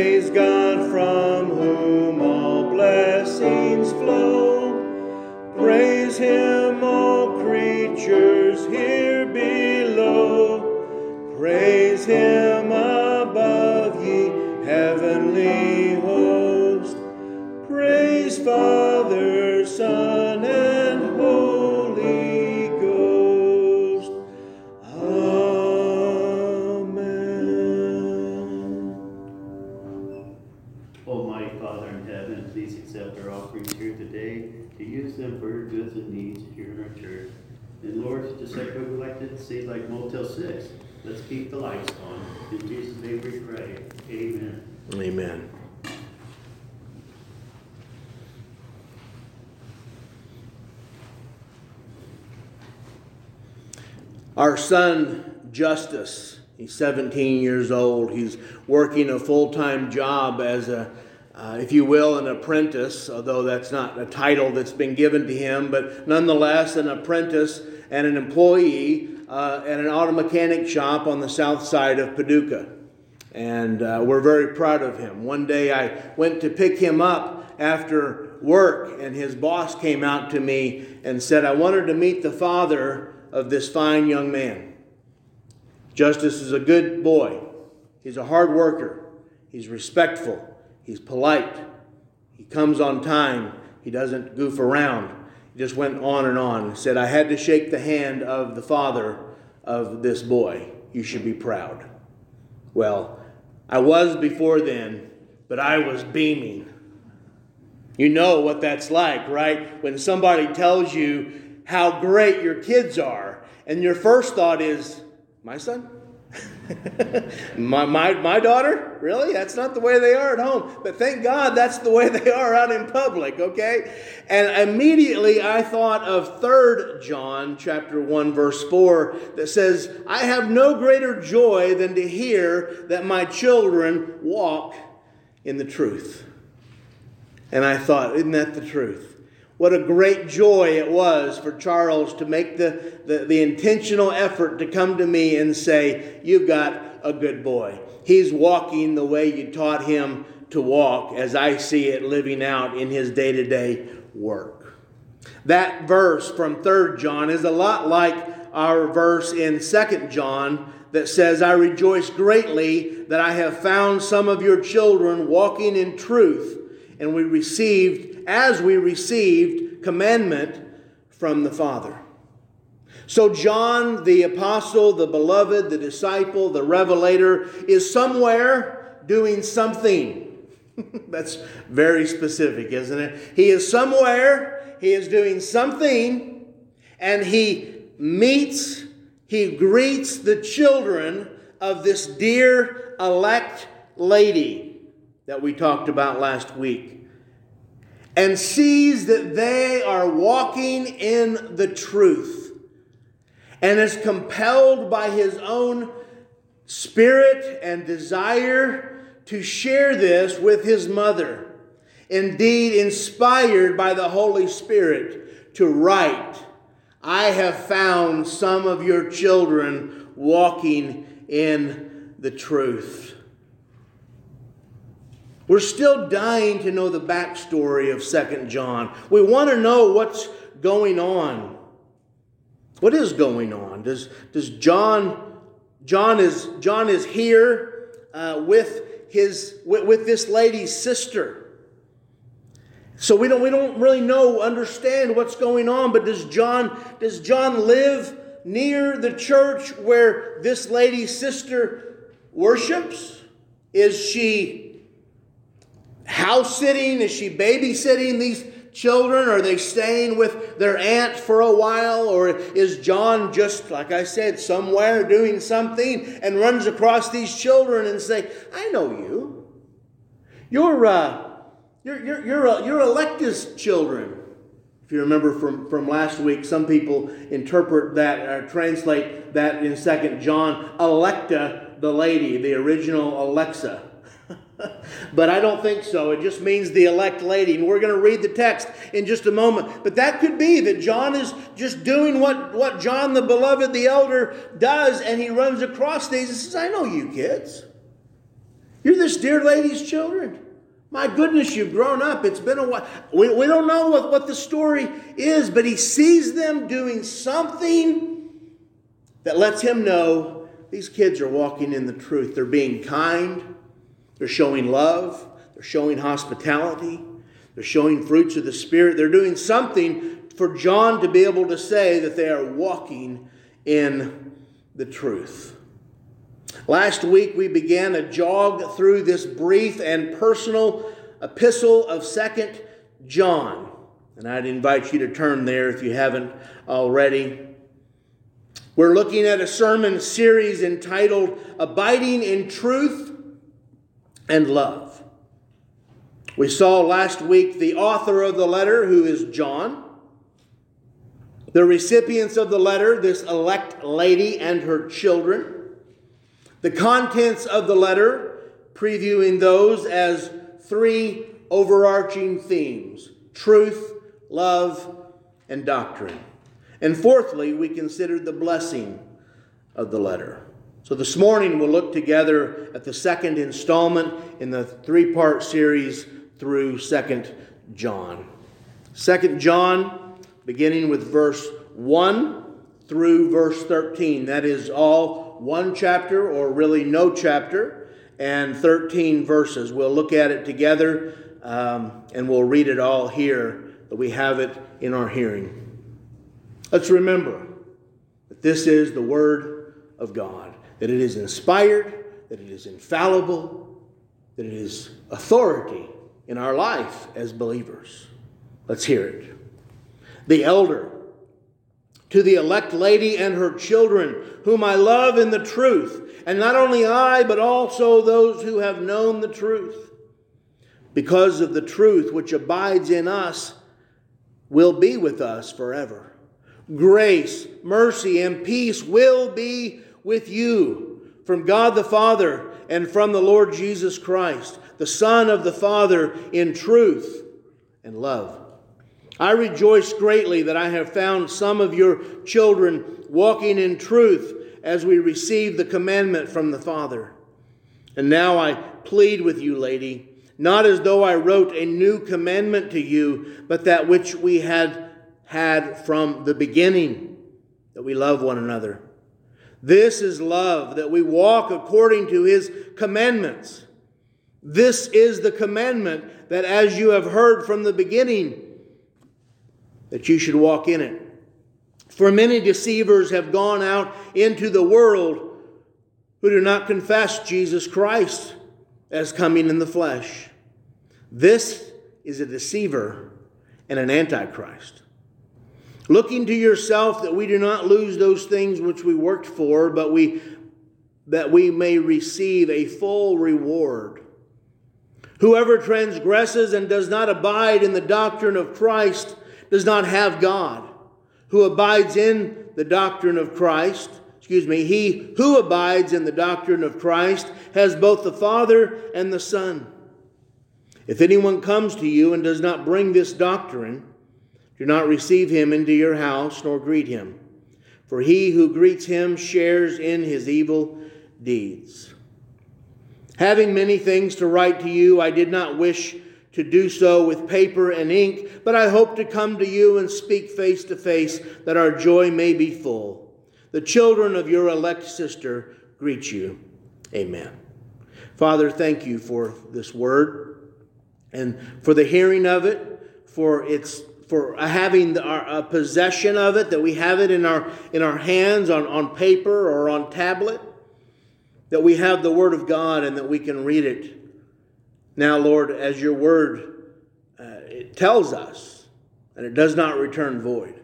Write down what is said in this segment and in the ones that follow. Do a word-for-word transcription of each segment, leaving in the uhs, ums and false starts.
Praise God from whom all blessings flow. Praise Him, all creatures here below. Praise Him above, ye heavenly host. Praise Father, Son, and Holy Ghost. Amen. Almighty Father in heaven, please accept our offerings here today to use them for your goods and needs here in our church. And Lord, just like we would like to say like Motel six, let's keep the lights on. In Jesus' name we pray. Amen. Amen. Our son, Justice, he's seventeen years old. He's working a full-time job as a, uh, if you will, an apprentice, although that's not a title that's been given to him, but nonetheless an apprentice and an employee uh, at an auto mechanic shop on the south side of Paducah. And uh, we're very proud of him. One day I went to pick him up after work, and his boss came out to me and said, I wanted to meet the father of this fine young man. Justice is a good boy. He's a hard worker. He's respectful. He's polite. He comes on time. He doesn't goof around. He just went on and on. He said, I had to shake the hand of the father of this boy. You should be proud. Well, I was before then, but I was beaming. You know what that's like, right? When somebody tells you how great your kids are, and your first thought is, my son? my, my my daughter? Really? That's not the way they are at home. But thank God that's the way they are out in public, okay? And immediately I thought of Third John chapter one, verse four, that says, I have no greater joy than to hear that my children walk in the truth. And I thought, isn't that the truth? What a great joy it was for Charles to make the, the, the intentional effort to come to me and say, you've got a good boy. He's walking the way you taught him to walk, as I see it living out in his day-to-day work. That verse from Third John is a lot like our verse in Second John that says, I rejoice greatly that I have found some of your children walking in truth. And we received, as we received, commandment from the Father. So John, the apostle, the beloved, the disciple, the revelator, is somewhere doing something. That's very specific, isn't it? He is somewhere, he is doing something, and he meets, he greets the children of this dear elect lady that we talked about last week, and sees that they are walking in the truth, and is compelled by his own spirit and desire to share this with his mother. Indeed, inspired by the Holy Spirit to write, I have found some of your children walking in the truth. We're still dying to know the backstory of Second John. We want to know what's going on. What is going on? Does does John John is John is here uh, with his with, with this lady's sister. So we don't we don't really know understand what's going on. But does John does John live near the church where this lady's sister worships? Is she house sitting? Is she babysitting these children? Are they staying with their aunt for a while? Or is John just, like I said, somewhere doing something and runs across these children and say, I know you. You're uh, you're you're you're, uh, you're Electa's children. If you remember from, from last week, some people interpret that or translate that in Second John, Electa, the lady, the original Alexa. But I don't think so. It just means the elect lady. And we're going to read the text in just a moment. But that could be that John is just doing what, what John the beloved, the elder, does. And he runs across these and says, I know you kids. You're this dear lady's children. My goodness, you've grown up. It's been a while. We, we don't know what, what the story is, but he sees them doing something that lets him know these kids are walking in the truth. They're being kind. They're showing love. They're showing hospitality. They're showing fruits of the Spirit. They're doing something for John to be able to say that they are walking in the truth. Last week we began a jog through this brief and personal epistle of Second John. And I'd invite you to turn there if you haven't already. We're looking at a sermon series entitled Abiding in Truth and Love. We saw last week the author of the letter, who is John. The recipients of the letter, this elect lady and her children. The contents of the letter, previewing those as three overarching themes: truth, love, and doctrine. And fourthly, we considered the blessing of the letter. So this morning we'll look together at the second installment in the three-part series through Second John. Second John, beginning with verse one through verse thirteen. That is all one chapter, or really no chapter, and thirteen verses. We'll look at it together, um, and we'll read it all here, that we have it in our hearing. Let's remember that this is the Word of God, that it is inspired, that it is infallible, that it is authority in our life as believers. Let's hear it. The elder, to the elect lady and her children, whom I love in the truth, and not only I, but also those who have known the truth, because of the truth which abides in us, will be with us forever. Grace, mercy, and peace will be with you from God the Father and from the Lord Jesus Christ, the Son of the Father, in truth and love. I rejoice greatly that I have found some of your children walking in truth as we receive the commandment from the Father. And now I plead with you, lady, not as though I wrote a new commandment to you, but that which we had had from the beginning, that we love one another. This is love, that we walk according to his commandments. This is the commandment, that as you have heard from the beginning, that you should walk in it. For many deceivers have gone out into the world who do not confess Jesus Christ as coming in the flesh. This is a deceiver and an antichrist. Looking to yourself that we do not lose those things which we worked for, but we that we may receive a full reward. Whoever transgresses and does not abide in the doctrine of Christ does not have God. Who abides in the doctrine of Christ, excuse me, he who abides in the doctrine of Christ has both the Father and the Son. If anyone comes to you and does not bring this doctrine, do not receive him into your house, nor greet him. For he who greets him shares in his evil deeds. Having many things to write to you, I did not wish to do so with paper and ink, but I hope to come to you and speak face to face, that our joy may be full. The children of your elect sister greet you. Amen. Father, thank you for this word and for the hearing of it, for its for having the, our a possession of it, that we have it in our in our hands on, on paper or on tablet, that we have the Word of God and that we can read it. Now, Lord, as your Word uh, it tells us, and it does not return void,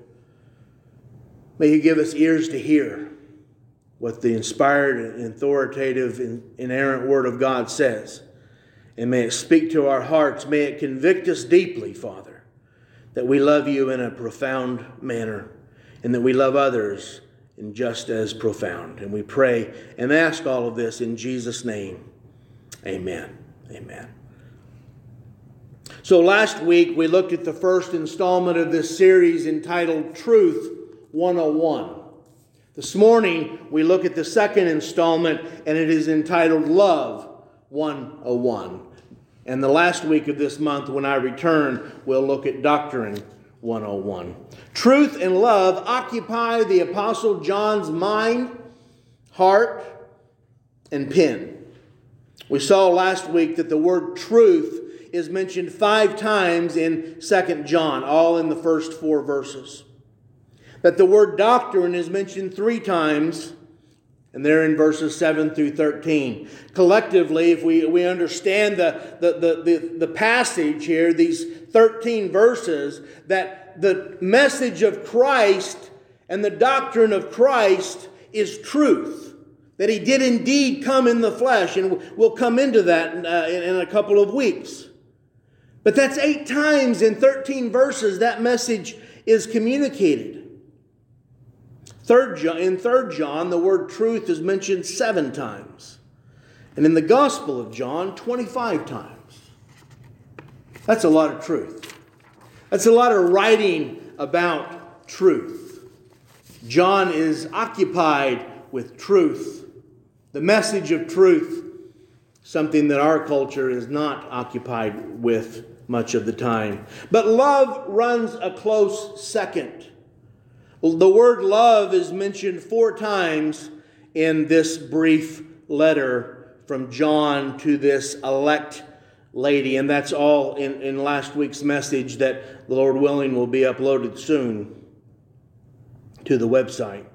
may you give us ears to hear what the inspired and authoritative and inerrant Word of God says. And may it speak to our hearts. May it convict us deeply, Father, that we love you in a profound manner and that we love others in just as profound. And we pray and ask all of this in Jesus' name. Amen. Amen. So last week we looked at the first installment of this series entitled Truth one oh one. This morning we look at the second installment, and it is entitled Love one oh one. And the last week of this month, when I return, we'll look at Doctrine one oh one. Truth and love occupy the Apostle John's mind, heart, and pen. We saw last week that the word truth is mentioned five times in Second John, all in the first four verses. That the word doctrine is mentioned three times, and they're in verses seven through thirteen. Collectively, if we, we understand the, the, the, the, the passage here, these thirteen verses, that the message of Christ and the doctrine of Christ is truth. That He did indeed come in the flesh, and we'll come into that uh, in, in a couple of weeks. But that's eight times in thirteen verses that message is communicated. Third John, in Third John, the word truth is mentioned seven times. And in the Gospel of John, twenty-five times. That's a lot of truth. That's a lot of writing about truth. John is occupied with truth. The message of truth, something that our culture is not occupied with much of the time. But love runs a close second. The word love is mentioned four times in this brief letter from John to this elect lady. And that's all in, in last week's message that, the Lord willing, will be uploaded soon to the website.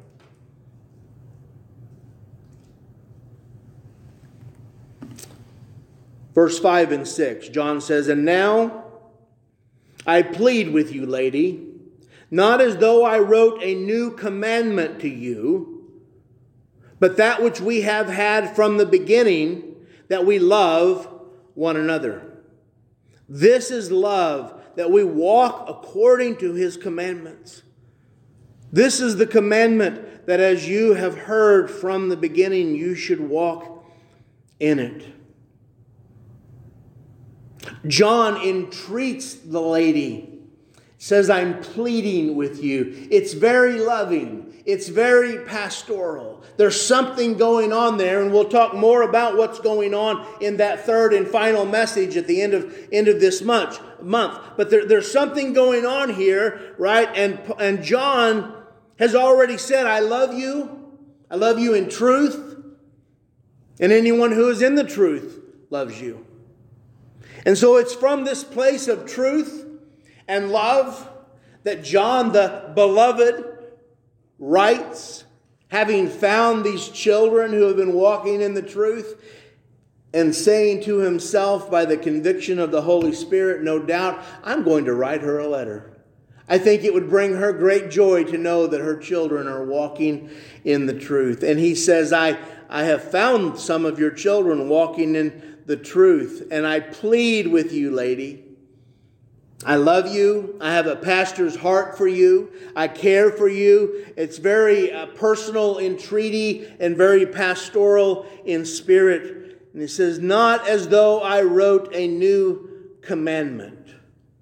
Verse five and six, John says, "And now I plead with you, lady, not as though I wrote a new commandment to you, but that which we have had from the beginning, that we love one another. This is love, that we walk according to His commandments. This is the commandment, that as you have heard from the beginning, you should walk in it." John entreats the lady. Says, "I'm pleading with you." It's very loving. It's very pastoral. There's something going on there, and we'll talk more about what's going on in that third and final message at the end of, end of this month. month. But there, there's something going on here, right? And, and John has already said, "I love you. I love you in truth. And anyone who is in the truth loves you." And so it's from this place of truth and love that John the beloved writes, having found these children who have been walking in the truth, and saying to himself by the conviction of the Holy Spirit, no doubt, "I'm going to write her a letter. I think it would bring her great joy to know that her children are walking in the truth." And he says, I, I have found some of your children walking in the truth, and I plead with you, lady. I love you. I have a pastor's heart for you. I care for you. It's very uh, personal entreaty and very pastoral in spirit. And it says, "Not as though I wrote a new commandment."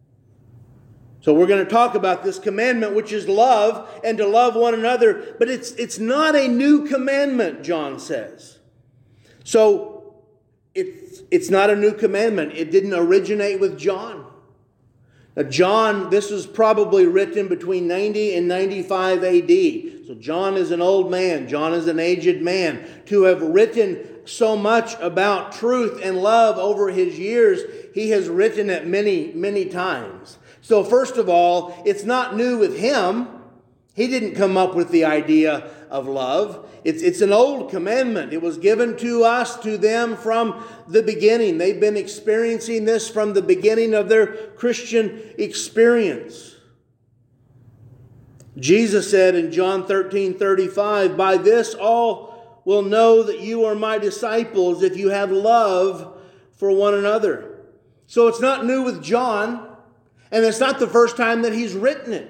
So we're going to talk about this commandment, which is love, and to love one another. But it's, it's not a new commandment, John says. So it's, it's not a new commandment. It didn't originate with John. Now, John, this was probably written between ninety and ninety-five A D. So John is an old man. John is an aged man. To have written so much about truth and love over his years, he has written it many, many times. So first of all, it's not new with him. He didn't come up with the idea of love. It's, it's an old commandment. It was given to us, to them from the beginning. They've been experiencing this from the beginning of their Christian experience. Jesus said in John thirteen thirty-five, "By this all will know that you are my disciples, if you have love for one another." So it's not new with John, and it's not the first time that he's written it.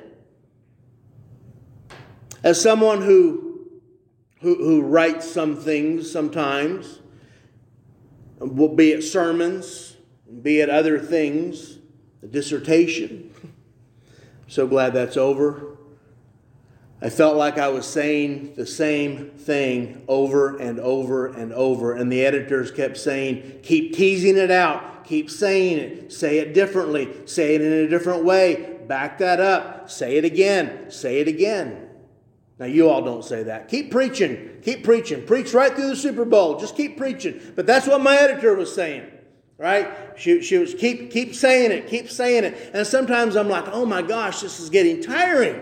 As someone who Who, who writes some things sometimes, be it sermons, be it other things, a dissertation. So glad that's over. I felt like I was saying the same thing over and over and over. And the editors kept saying, keep teasing it out. Keep saying it. Say it differently. Say it in a different way. Back that up. Say it again. Say it again. Now, you all don't say that. Keep preaching. Keep preaching. Preach right through the Super Bowl. Just keep preaching. But that's what my editor was saying. Right? She, she was keep, keep saying it. Keep saying it. And sometimes I'm like, oh my gosh, this is getting tiring.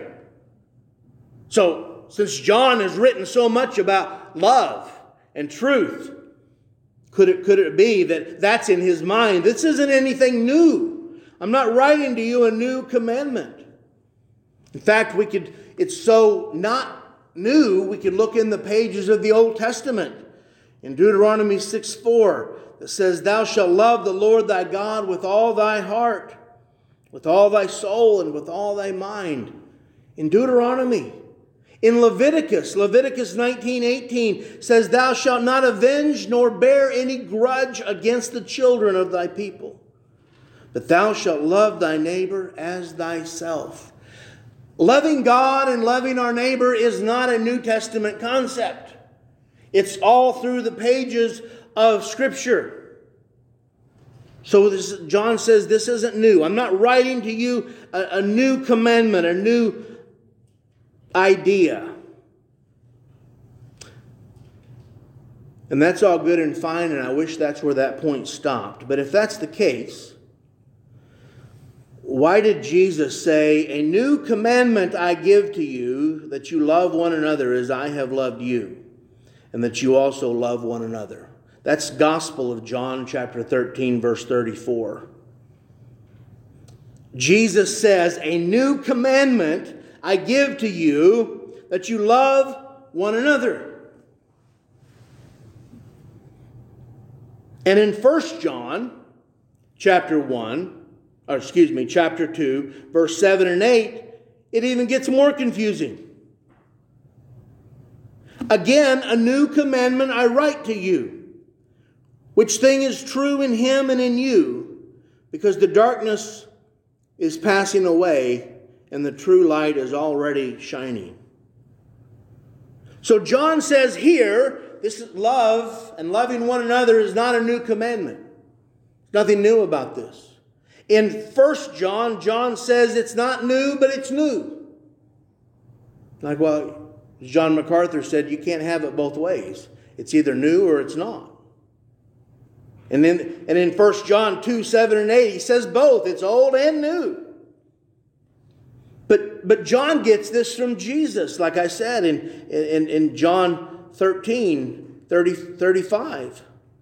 So, since John has written so much about love and truth, could it, could it be that that's in his mind? This isn't anything new. I'm not writing to you a new commandment. In fact, we could, it's so not new, we could look in the pages of the Old Testament. In Deuteronomy six four, that says, thou shalt love the Lord thy God with all thy heart, with all thy soul, and with all thy mind. In Deuteronomy. In Leviticus, Leviticus nineteen eighteen says, thou shalt not avenge nor bear any grudge against the children of thy people, but thou shalt love thy neighbor as thyself. Loving God and loving our neighbor is not a New Testament concept. It's all through the pages of Scripture. So this, John says this isn't new. I'm not writing to you a, a new commandment, a new idea. And that's all good and fine, and I wish that's where that point stopped. But if that's the case, why did Jesus say, a new commandment I give to you, that you love one another as I have loved you, and that you also love one another? That's Gospel of John chapter thirteen, verse thirty-four. Jesus says, a new commandment I give to you, that you love one another. And in First John chapter one, or excuse me, chapter two, verse seven and eight, it even gets more confusing. Again, a new commandment I write to you, which thing is true in him and in you, because the darkness is passing away and the true light is already shining. So John says here, this is love and loving one another is not a new commandment. Nothing new about this. In First John, John says it's not new, but it's new. Like, well, John MacArthur said, you can't have it both ways. It's either new or it's not. And then and in First John two, seven and eight, he says both. It's old and new. But but John gets this from Jesus, like I said, in, in, in John thirteen, thirty, thirty-five.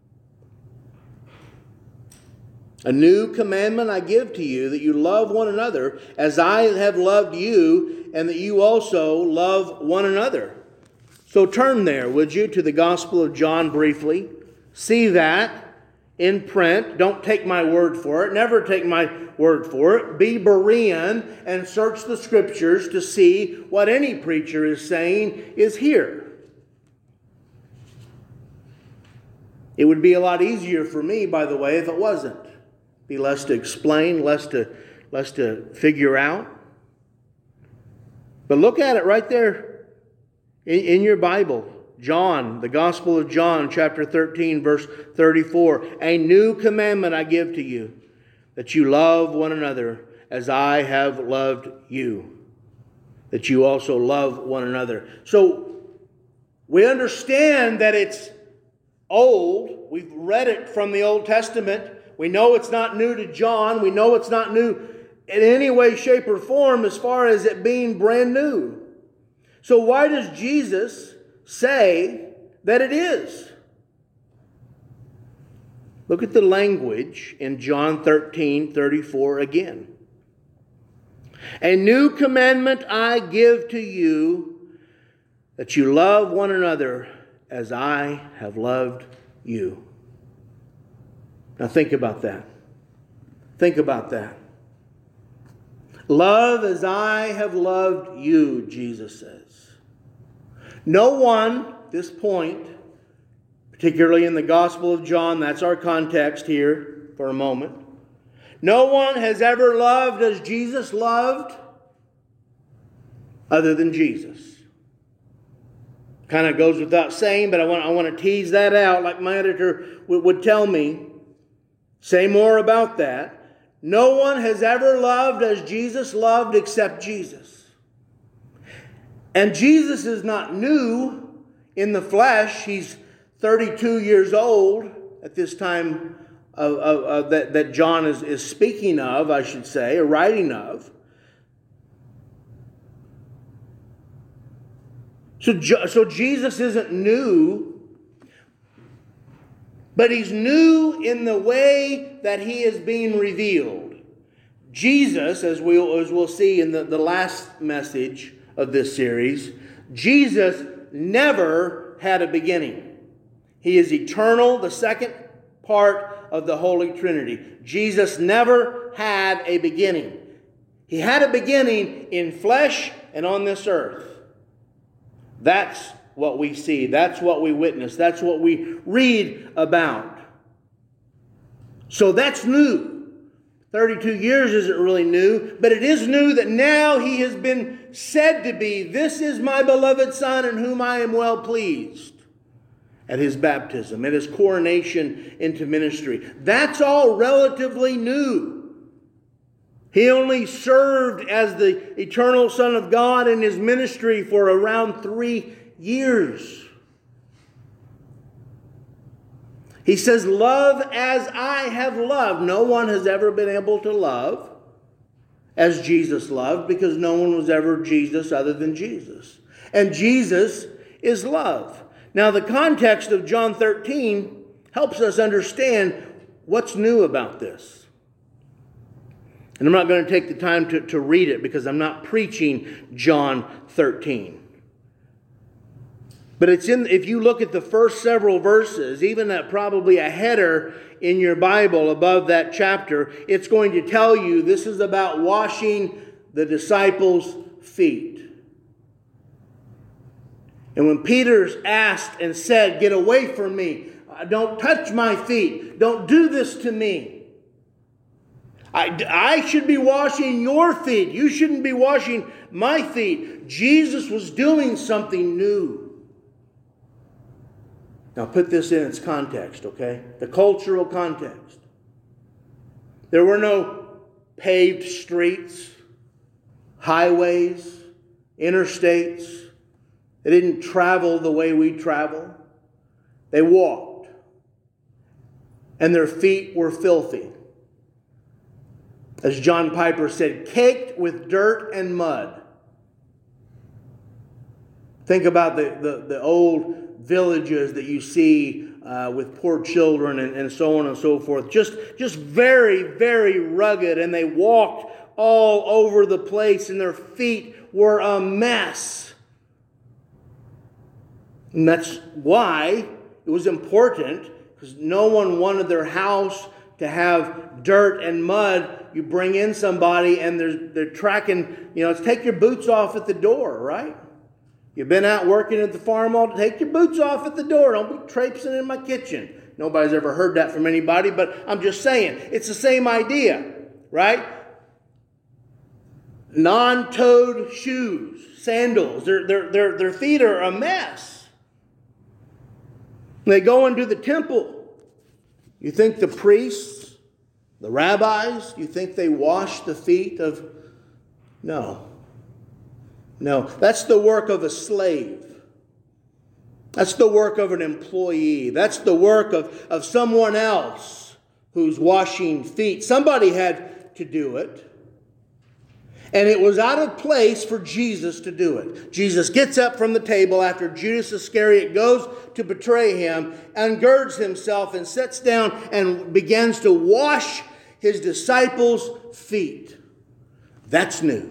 A new commandment I give to you, that you love one another as I have loved you, and that you also love one another. So turn there, would you, to the Gospel of John briefly. See that in print. Don't take my word for it. Never take my word for it. Be Berean and search the Scriptures to see what any preacher is saying is here. It would be a lot easier for me, by the way, if it wasn't. Be less to explain, less to, less to figure out. But look at it right there in, in your Bible. John, the Gospel of John, chapter thirteen, verse thirty-four. A new commandment I give to you, that you love one another as I have loved you, that you also love one another. So we understand that it's old. We've read it from the Old Testament. We know it's not new to John. We know it's not new in any way, shape, or form as far as it being brand new. So why does Jesus say that it is? Look at the language in John thirteen, thirty-four again. A new commandment I give to you, that you love one another as I have loved you. Now think about that. Think about that. Love as I have loved you, Jesus says. No one, at this point, particularly in the Gospel of John, that's our context here for a moment. No one has ever loved as Jesus loved. other than Jesus. Kind of goes without saying, but I want, I want to tease that out like my editor would, would tell me. Say more about that. No one has ever loved as Jesus loved except Jesus. And Jesus is not new in the flesh. He's thirty-two years old at this time of, of, of that, that John is, is speaking of, I should say, or writing of. So, so Jesus isn't new, but he's new in the way that he is being revealed. Jesus, as we'll, as we'll see in the, the last message of this series, Jesus never had a beginning. He is eternal, the second part of the Holy Trinity. Jesus never had a beginning. He had a beginning in flesh and on this earth. That's what we see. That's what we witness. That's what we read about. So that's new. thirty-two years isn't really new, but it is new that now he has been said to be, "This is my beloved Son in whom I am well pleased," at his baptism, at his coronation into ministry. That's all relatively new. He only served as the eternal Son of God in his ministry for around three years. He says, "Love as I have loved." No one has ever been able to love as Jesus loved, because no one was ever Jesus other than Jesus. And Jesus is love. Now, the context of John thirteen helps us understand what's new about this. And I'm not going to take the time to, to read it because I'm not preaching John thirteen. But it's in, if you look at the first several verses, even at probably a header in your Bible above that chapter, it's going to tell you this is about washing the disciples' feet. And when Peter's asked and said, "Get away from me. Don't touch my feet. Don't do this to me. I, I should be washing your feet. You shouldn't be washing my feet." Jesus was doing something new. Now put this in its context, okay? The cultural context. There were no paved streets, highways, interstates. They didn't travel the way we travel. They walked. And their feet were filthy. As John Piper said, caked with dirt and mud. Think about the, the, the old villages that you see uh, with poor children and, and so on and so forth. Just, just very, very rugged. And they walked all over the place and their feet were a mess. And that's why it was important, because no one wanted their house to have dirt and mud. You bring in somebody and they're, they're tracking, you know, it's take your boots off at the door, right? You've been out working at the farm all day, take your boots off at the door. Don't be traipsing in my kitchen. Nobody's ever heard that from anybody, but I'm just saying, it's the same idea, right? Non-toed shoes, sandals, their, their, their, their feet are a mess. They go into the temple. You think the priests, the rabbis, you think they wash the feet of... No. No, that's the work of a slave. That's the work of an employee. That's the work of, of someone else who's washing feet. Somebody had to do it. And it was out of place for Jesus to do it. Jesus gets up from the table after Judas Iscariot goes to betray him, and girds himself and sits down and begins to wash his disciples' feet. That's new.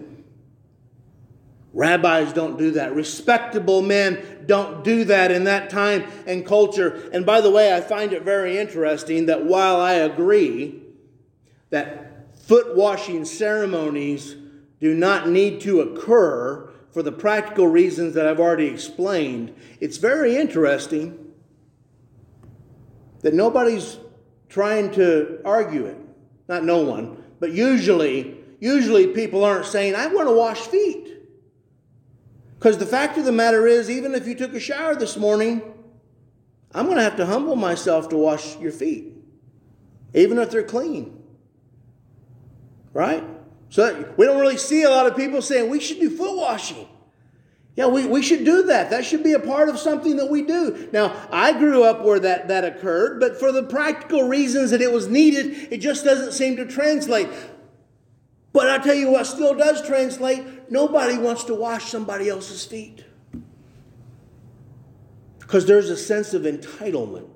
Rabbis don't do that. Respectable men don't do that in that time and culture. And by the way, I find it very interesting that while I agree that foot washing ceremonies do not need to occur for the practical reasons that I've already explained, it's very interesting that nobody's trying to argue it. Not no one, but usually, usually people aren't saying, "I want to wash feet." Because the fact of the matter is, even if you took a shower this morning, I'm going to have to humble myself to wash your feet, even if they're clean. Right? So we don't really see a lot of people saying we should do foot washing. Yeah, we, we should do that. That should be a part of something that we do. Now, I grew up where that, that occurred, but for the practical reasons that it was needed, it just doesn't seem to translate. But I tell you what still does translate. Nobody wants to wash somebody else's feet. Because there's a sense of entitlement.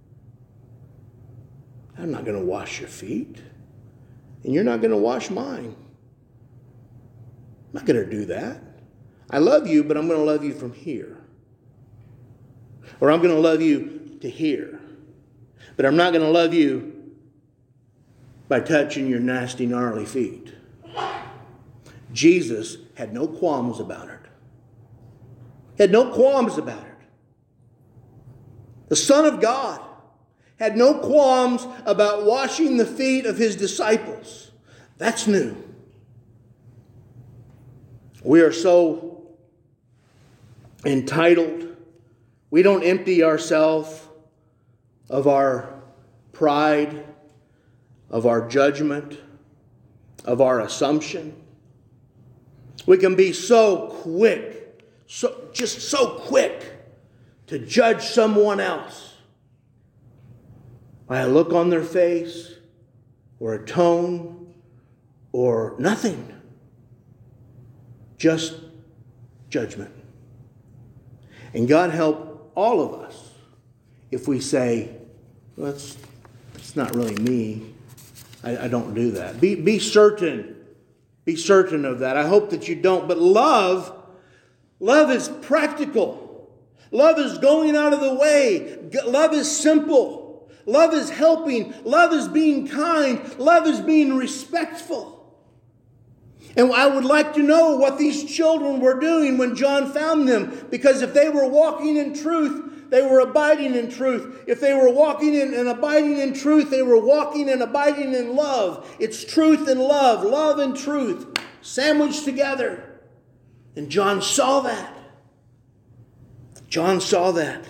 I'm not going to wash your feet. And you're not going to wash mine. I'm not going to do that. I love you, but I'm going to love you from here. Or I'm going to love you to here. But I'm not going to love you by touching your nasty, gnarly feet. Jesus had no qualms about it. He had no qualms about it. The Son of God had no qualms about washing the feet of his disciples. That's new. We are so entitled. We don't empty ourselves of our pride, of our judgment, of our assumption. We can be so quick, so just so quick to judge someone else by a look on their face or a tone or nothing. Just judgment. And God help all of us if we say, well, that's, that's not really me. I, I don't do that. Be, be certain. Be certain of that. I hope that you don't. But love, love is practical. Love is going out of the way. Love is simple. Love is helping. Love is being kind. Love is being respectful. And I would like to know what these children were doing when John found them. Because if they were walking in truth, they were abiding in truth. If they were walking in and abiding in truth, they were walking and abiding in love. It's truth and love, love and truth, sandwiched together. And John saw that. John saw that.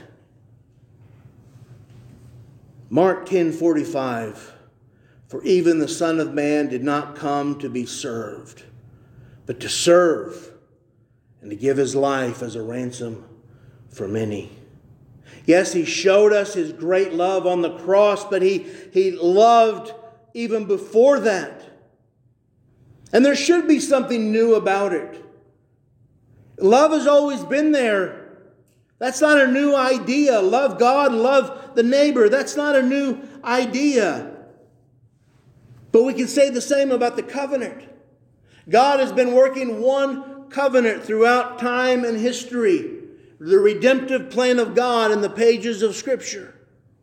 Mark ten forty-five. For even the Son of Man did not come to be served, but to serve and to give his life as a ransom for many. Yes, he showed us his great love on the cross, but he, he loved even before that. And there should be something new about it. Love has always been there. That's not a new idea. Love God and love the neighbor. That's not a new idea. But we can say the same about the covenant. God has been working one covenant throughout time and history. The redemptive plan of God in the pages of Scripture.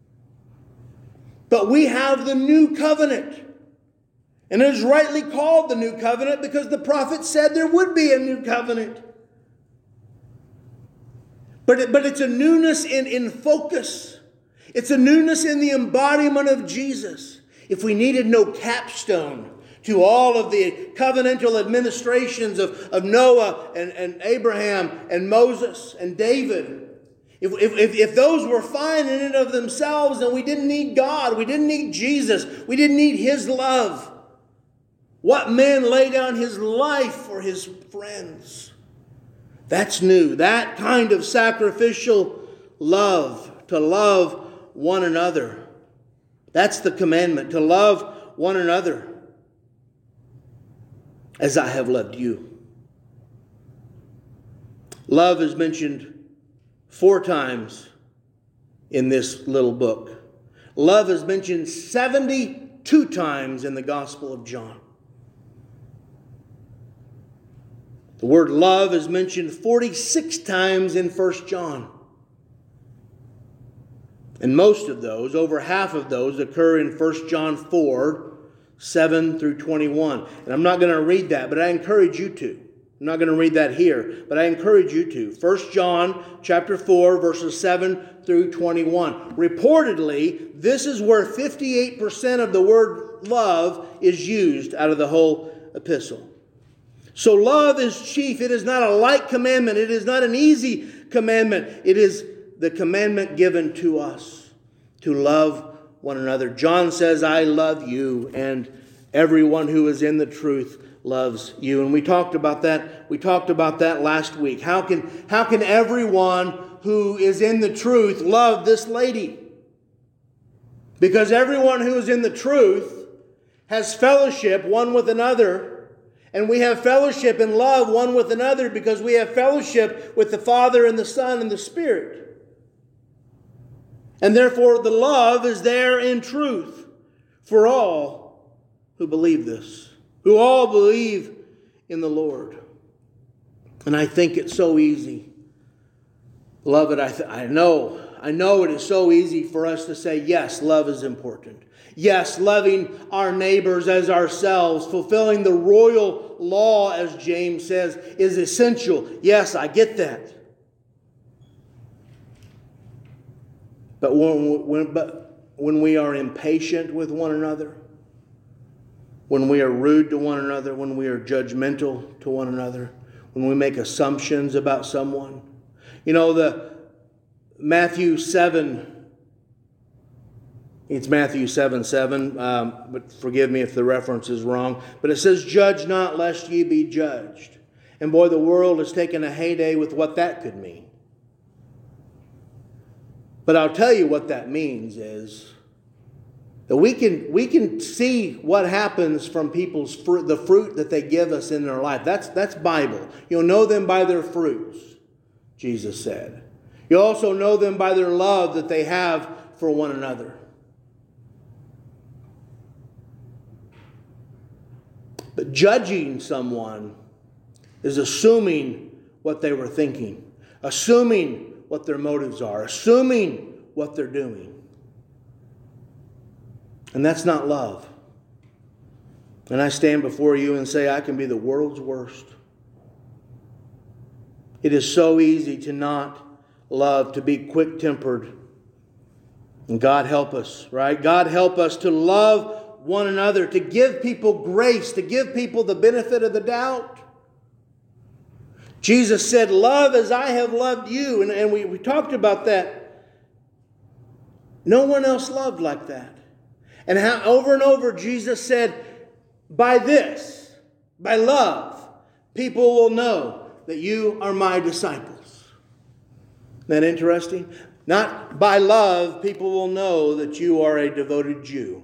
But we have the new covenant. And it is rightly called the new covenant because the prophet said there would be a new covenant. But, it, but it's a newness in, in focus. It's a newness in the embodiment of Jesus. If we needed no capstone to all of the covenantal administrations of, of Noah and, and Abraham and Moses and David, if, if, if those were fine in and of themselves, then we didn't need God. We didn't need Jesus. We didn't need his love. What man laid down his life for his friends? That's new. That kind of sacrificial love, to love one another. That's the commandment, to love one another as I have loved you. Love is mentioned four times in this little book. Love is mentioned seventy-two times in the Gospel of John. The word love is mentioned forty-six times in First John. And most of those, over half of those, occur in First John four, seven through twenty-one. And I'm not going to read that, but I encourage you to. I'm not going to read that here, but I encourage you to. First John chapter four, verses seven through twenty-one. Reportedly, this is where fifty-eight percent of the word love is used out of the whole epistle. So love is chief. It is not a light commandment. It is not an easy commandment. It is the commandment given to us to love one another. John says, I love you, and everyone who is in the truth loves you. And we talked about that. We talked about that last week. How can, how can everyone who is in the truth love this lady? Because everyone who is in the truth has fellowship one with another. And we have fellowship and love one with another because we have fellowship with the Father and the Son and the Spirit. And therefore the love is there in truth for all who believe this, who all believe in the Lord. And I think it's so easy. Beloved, I, th- I know, I know it is so easy for us to say, yes, love is important. Yes, loving our neighbors as ourselves, fulfilling the royal law, as James says, is essential. Yes, I get that. But when, when, but when we are impatient with one another, when we are rude to one another, when we are judgmental to one another, when we make assumptions about someone. You know, the Matthew seven, it's Matthew seven seven, um, but forgive me if the reference is wrong. But it says, judge not lest ye be judged. And boy, the world has taken a heyday with what that could mean. But I'll tell you what that means is that we can we can see what happens from people's fruit, the fruit that they give us in their life. That's, that's Bible. You'll know them by their fruits, Jesus said. You'll also know them by their love that they have for one another. But judging someone is assuming what they were thinking, assuming what their motives are, assuming what they're doing. And that's not love. And I stand before you and say I can be the world's worst. It is so easy to not love, to be quick-tempered. And God help us, right? God help us to love one another, to give people grace, to give people the benefit of the doubt. Jesus said, love as I have loved you. And, and we, we talked about that. No one else loved like that. And how over and over Jesus said, by this, by love, people will know that you are my disciples. Isn't that interesting? Not by love, people will know that you are a devoted Jew.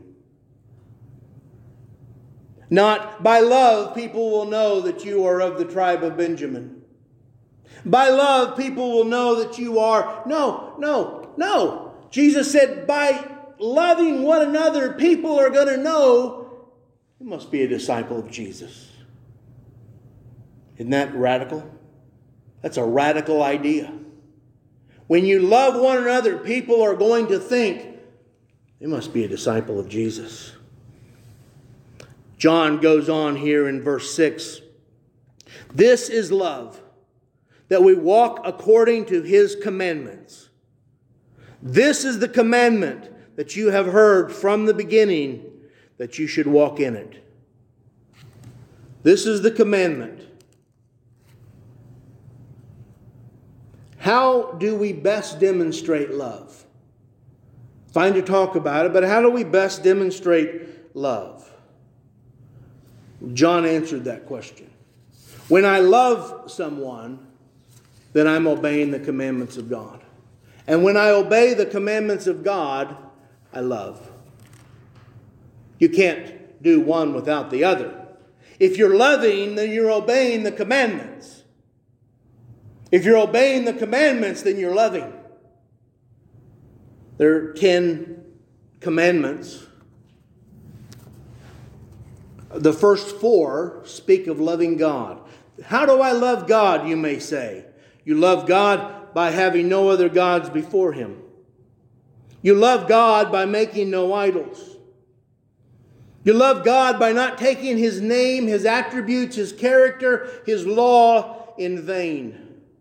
Not by love, people will know that you are of the tribe of Benjamin. By love, people will know that you are... No, no, no. Jesus said, by loving one another, people are going to know you must be a disciple of Jesus. Isn't that radical? That's a radical idea. When you love one another, people are going to think they must be a disciple of Jesus. John goes on here in verse six. This is love, that we walk according to his commandments. This is the commandment that you have heard from the beginning, that you should walk in it. This is the commandment. How do we best demonstrate love? Fine to talk about it, but how do we best demonstrate love? John answered that question. When I love someone, then I'm obeying the commandments of God. And when I obey the commandments of God, I love. You can't do one without the other. If you're loving, then you're obeying the commandments. If you're obeying the commandments, then you're loving. There are ten commandments. The first four speak of loving God. How do I love God, you may say? You love God by having no other gods before him. You love God by making no idols. You love God by not taking his name, his attributes, his character, his law in vain.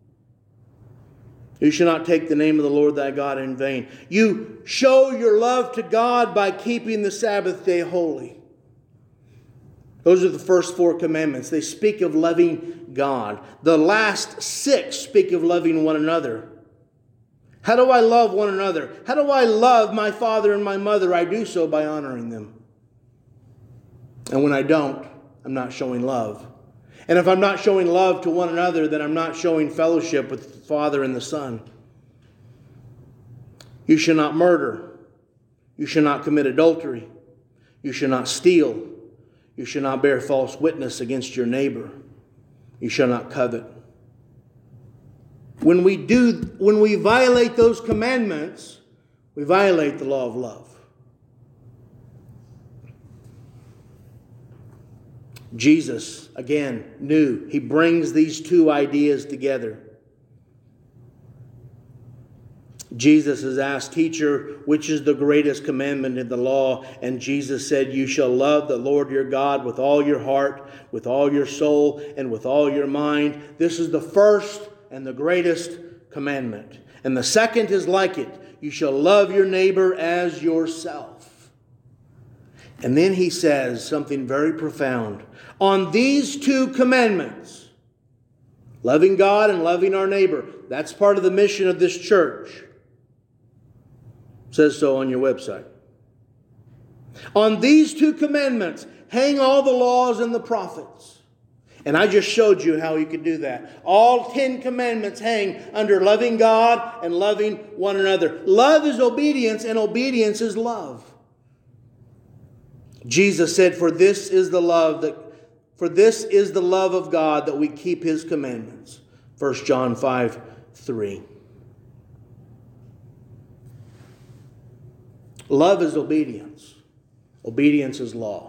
You shall not take the name of the Lord thy God in vain. You show your love to God by keeping the Sabbath day holy. Those are the first four commandments. They speak of loving God. The last six speak of loving one another. How do I love one another? How do I love my father and my mother? I do so by honoring them. And when I don't, I'm not showing love. And if I'm not showing love to one another, then I'm not showing fellowship with the Father and the Son. You shall not murder. You shall not commit adultery. You shall not steal. You shall not bear false witness against your neighbor. You shall not covet. When we do, when we violate those commandments, we violate the law of love. Jesus, again, knew. He brings these two ideas together. Jesus is asked, "Teacher, which is the greatest commandment in the law?" And Jesus said, "You shall love the Lord your God with all your heart, with all your soul, and with all your mind. This is the first and the greatest commandment. And the second is like it. You shall love your neighbor as yourself." And then he says something very profound. On these two commandments, loving God and loving our neighbor, that's part of the mission of this church. It says so on your website. On these two commandments hang all the laws and the prophets. And I just showed you how you could do that. All ten commandments hang under loving God and loving one another. Love is obedience, and obedience is love. Jesus said, "For this is the love that, for this is the love of God, that we keep His commandments." First John five three. Love is obedience. Obedience is law.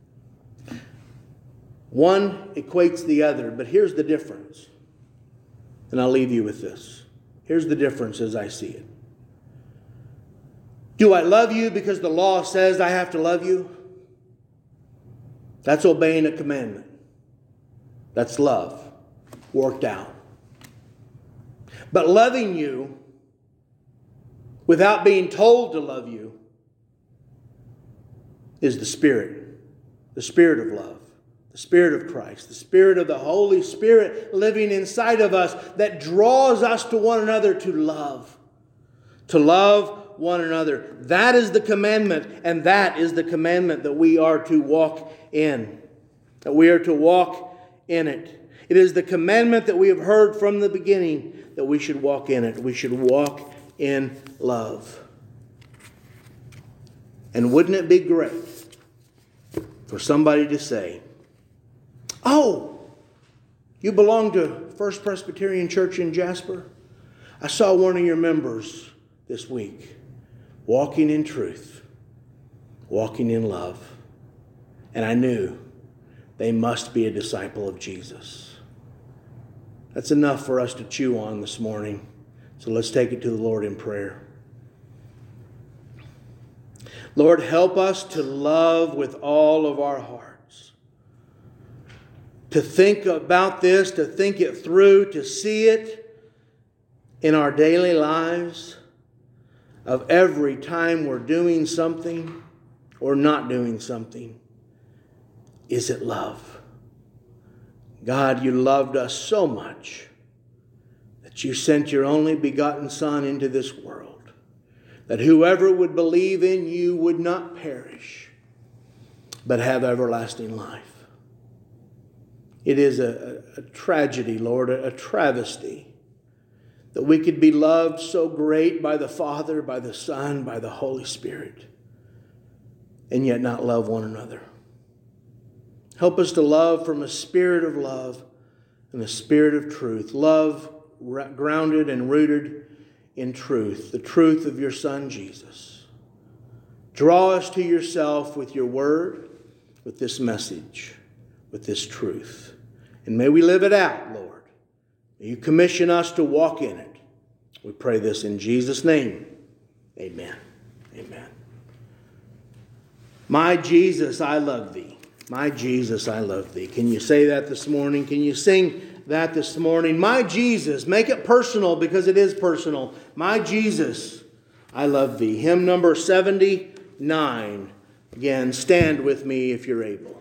One equates the other, but here's the difference. And I'll leave you with this. Here's the difference as I see it. Do I love you because the law says I have to love you? That's obeying a commandment. That's love worked out. But loving you without being told to love you is the Spirit. The Spirit of love. The Spirit of Christ. The Spirit of the Holy Spirit living inside of us that draws us to one another to love. To love one another. That is the commandment, and that is the commandment that we are to walk in. That we are to walk in it. It is the commandment that we have heard from the beginning that we should walk in it. We should walk in love. And wouldn't it be great for somebody to say, "Oh, you belong to First Presbyterian Church in Jasper? I saw one of your members this week walking in truth, walking in love. And I knew they must be a disciple of Jesus." That's enough for us to chew on this morning. So let's take it to the Lord in prayer. Lord, help us to love with all of our hearts. To think about this, to think it through, to see it in our daily lives, of every time we're doing something or not doing something. Is it love? God, you loved us so much that you sent your only begotten Son into this world, that whoever would believe in you would not perish, but have everlasting life. It is a, a, a tragedy, Lord, a, a travesty, that we could be loved so great by the Father, by the Son, by the Holy Spirit, and yet not love one another. Help us to love from a spirit of love and a spirit of truth. Love grounded and rooted in truth, the truth of your Son, Jesus. Draw us to yourself with your word, with this message, with this truth. And may we live it out, Lord. May you commission us to walk in it. We pray this in Jesus' name. Amen. Amen. My Jesus, I love thee. My Jesus, I love thee. Can you say that this morning? Can you sing that this morning? My Jesus, make it personal because it is personal. My Jesus, I love thee. Hymn number seventy-nine. Again, stand with me if you're able.